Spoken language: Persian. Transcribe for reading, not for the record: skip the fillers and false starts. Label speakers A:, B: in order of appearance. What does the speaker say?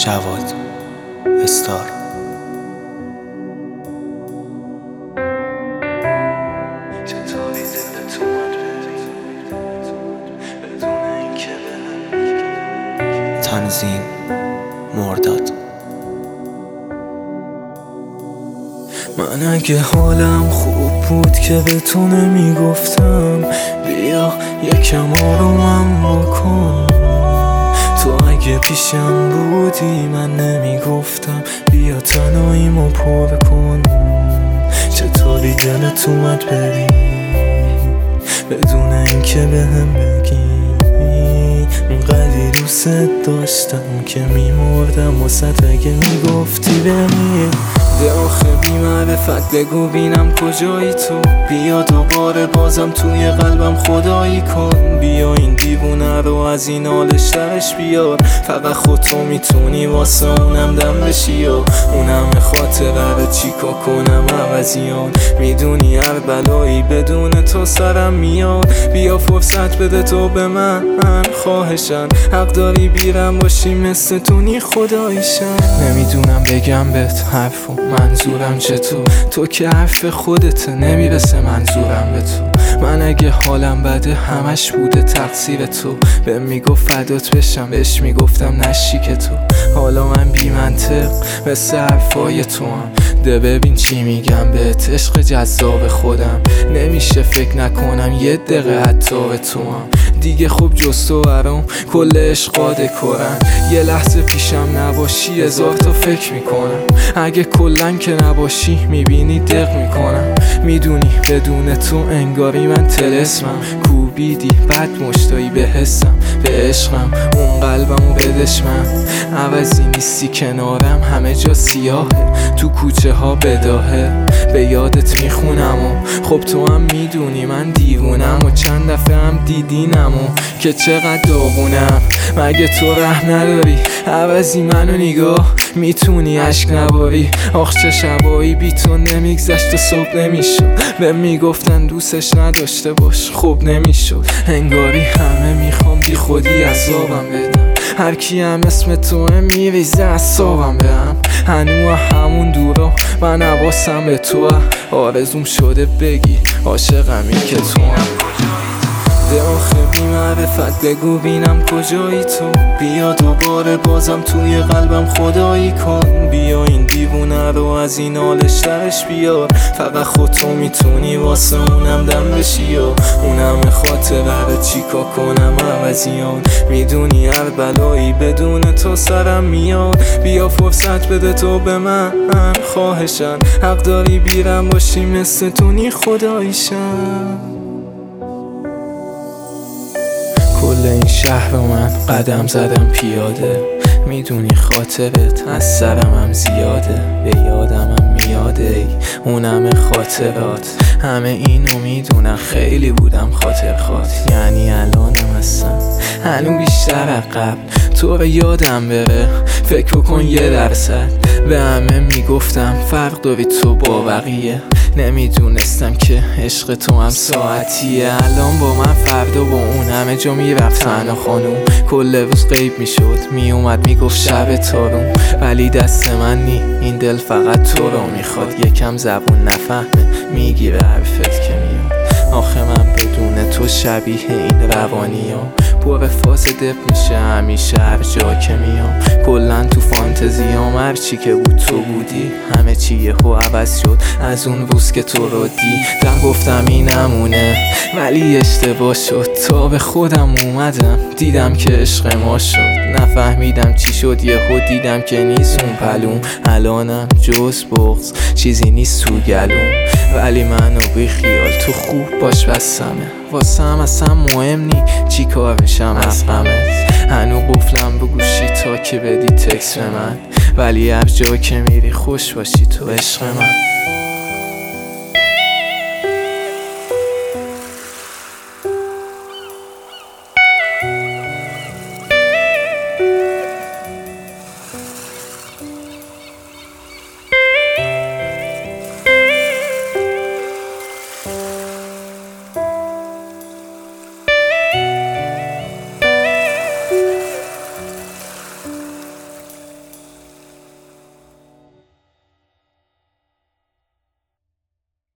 A: جواد استار.
B: چطوری دلت اومد بری بدون اینکه بهم
A: تنظیم مرداد.
B: من اگه حالم خوب بود که به تو نمیگفتم بیا یکم آرومم بکن. تو اگه پیشم بودی من نمیگفتم بیا تنهاییمو پر کن. چطوری دلت اومد بری بدون اینکه بهم بگی اونقدری دوست داشتم که میمردم واسه اگه میگفتی بری. ده آخه بی معرفت بگو بینم کجایی تو، بیا دوباره بازم توی قلبم خدایی کن. بیا این دیوونه رو از این حالش درش بیار، فقط خودتو میتونی واسه اونم دم بشی و اونم خاطره رو چیکار کنم عوضیان. میدونی هر بلایی بدون تو سرم میاد، بیا فرصت بده تو به من خواهشن، حق داری بیرم باشی مثل تونی خداییشن. نمیدونم بگم بهت حرفو منظورم چطور، تو که حرف خودت نمیرسه منظورم به تو. من اگه حالم بده همش بوده تقصیر تو، به میگفت فدات بشم بهش میگفتم نشی که تو. حالا من بی منطق مثل حرفای تو هم، ده ببین چی میگم بهت عشق جذاب خودم. نمیشه فکر نکنم یه دقیقه حتی به تو هم دیگه. خوب جز تو برام کل عشقاده کرن، یه لحظه پیشم نباشی هزار تا فکر میکنم. اگه کلن که نباشی میبینی دق میکنم. میدونی بدون تو انگاری من طلسمم، کوبیدی بد مشتایی به حسم به عشقم، اون قلبمو بدش من. عوضی نیستی کنارم همه جا سیاهه، تو کوچه ها بداهه به یادت میخونم و خب تو هم میدونی من دیوونم و چند دفعه هم دیدینم و که چقدر داغونم. مگه تو رحم نداری عوضی منو نگاه میتونی عشق نباری. آخ چه شبایی بی تو نمیگذشت و صبح نمیشد، به میگفتن دوستش نداشته باش خوب نمیشد. انگاری همه میخوام بی خودی عذابم بدم، هر کی هم اسم تو میریزه اعصابم بهم. هنو همون دورا من حواسم به تو، آرزوم شده بگی عاشقمی که تو هم. ده آخه بی معرفت بگو بینم کجایی تو، بیا دوباره بازم توی قلبم خدایی کن. بیا این دیوونه رو از این حالش درش بیار، فقط خودتو میتونی واسه اونم دم بشی و اونم خاطره رو چیکار کنم عوضیان. میدونی هر بلایی بدون تو سرم میاد، بیا فرصت بده تو به من خواهشن، حق داری بیرم باشی مثل تونی خداییشن. کل این شهر رو من قدم زدم پیاده، میدونی خاطرت از سرم هم زیاده، به یادم هم میاده ای اونم خاطرات. همه اینو میدونم خیلی بودم خاطرخوات، یعنی الانم هستم هنو بیشتر از قبل. تو رو یادم بره فکر کن 1% به همه میگفتم فرق داری تو با بقیه. نمیدونستم که عشق تو هم ساعتیه، الان با من فردا با اون همه جا میرفت تنها خانوم. کل روز غیب میشد میومد میگفت شب تارون، ولی دست من نی این دل فقط تو رو میخواد. یکم زبون نفهمه میگیره حرفت که میاد. آخه من بدون تو شبیه این روانیام، پر فاز دب میشه همیشه هر جا که میام. کلن تو فانتزیام هرچی که بود تو بودی، همه چی یهو عوض شد از اون روز که تو رو دیدم. گفتم این نمونه ولی اشتباه شد، تا به خودم اومدم دیدم که عشق ما شد. نفهمیدم چی شد یهو دیدم که نیست اون پلوم. الانم جز بغض چیزی نیست تو گلوم، ولی منو بی خیال تو خوب باش بسمه. واسه هم اصلا مهم نی چی کار میشم از غمت. هنو قفلم بگوشی تا که بدی تکس به من، ولی هر جا که میری خوش باشی تو عشق من.